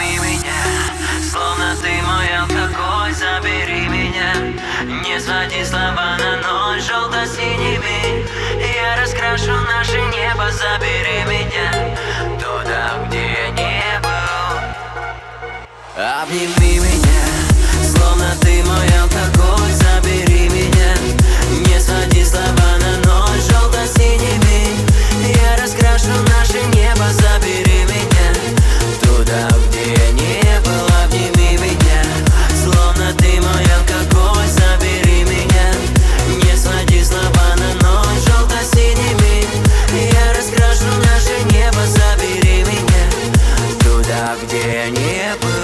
Обними меня, словно ты мой алкоголь. Забери меня, не своди слова на ноль желто-синими. Я раскрашу наше небо. Забери меня туда, где я не был. Обними меня, словно ты мой алкоголь. Забери меня, не своди слова на ноль желто-синими. Я раскрашу наше небо. Забери меня туда, где я не был. Обними меня, словно ты мой алкоголь. Забери меня, не своди слова на ноль желто-синими. Я раскрашу наше небо. Забери меня туда, где я не был.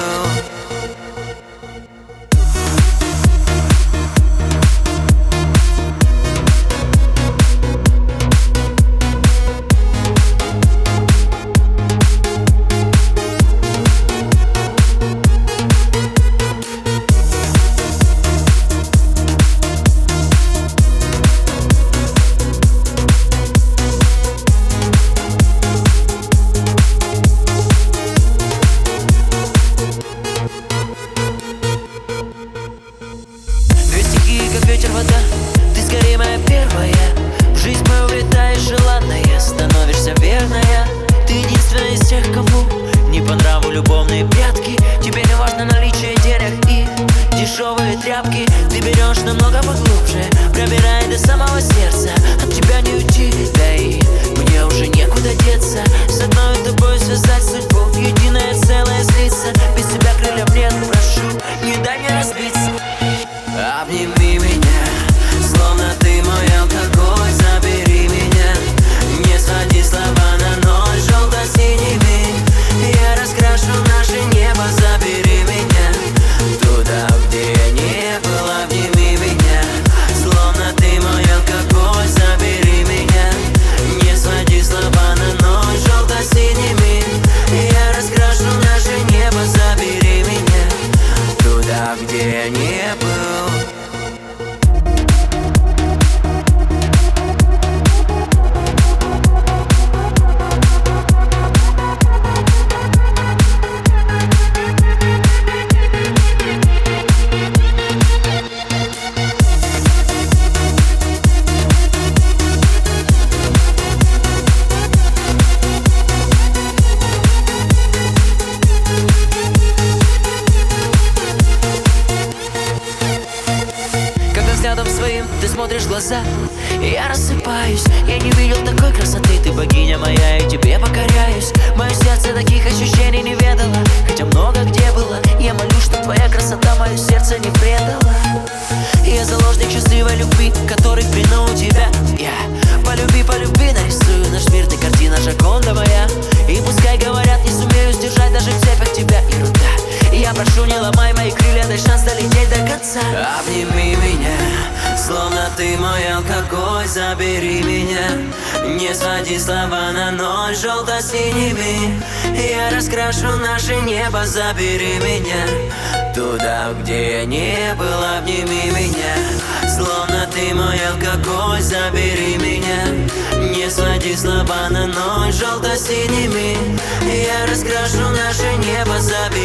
Как ветер, вода, ты скорее моя первая. В жизнь мою влетаешь желанная, становишься верная. Ты единственная из тех, кому не по нраву любовные прятки. Тебе не важно наличие денег и дешевые тряпки. Ты берешь намного поглубже, пробирая до самого сердца. От тебя не уйти, да и мне уже некуда деться. С одной тобой связать судьбу, единое целое слиться. Без тебя крыльев нет, прошу, не дай мне разбиться. Обними меня, словно ты мой алкоголь. Забери меня, не своди слова на ноль желто-синими. Я раскрашу наше небо. Забери меня туда, где я не был. Обними меня, словно ты мой алкоголь. Забери меня, не своди слова на ноль желто-синими. Я раскрашу наше небо. Забери меня туда, где я не был. Взглядом своим ты смотришь в глаза, и я рассыпаюсь. Я не видел такой красоты, ты богиня моя, и тебе покоряюсь. Мое сердце таких ощущений не ведало, хотя много где было. Я молюсь, что твоя красота мое сердце не предала. Я заложник счастливой любви, который в плену у тебя. Полюби, полюби, нарисую наш мир, ты картина Джоконда моя. И пускай говорят, не сумею сдержать даже в цепях тебя ерунда. Я прошу, не ломай мои крылья, дай шанс долететь до конца. Обними меня, словно ты мой алкоголь. Забери меня, не своди слова на ноль желто-синими. Я раскрашу наше небо. Забери меня туда, где я не был. Обними меня, словно ты мой алкоголь. Забери меня, не своди слова на ноль желто-синими. Я раскрашу наше небо. Забери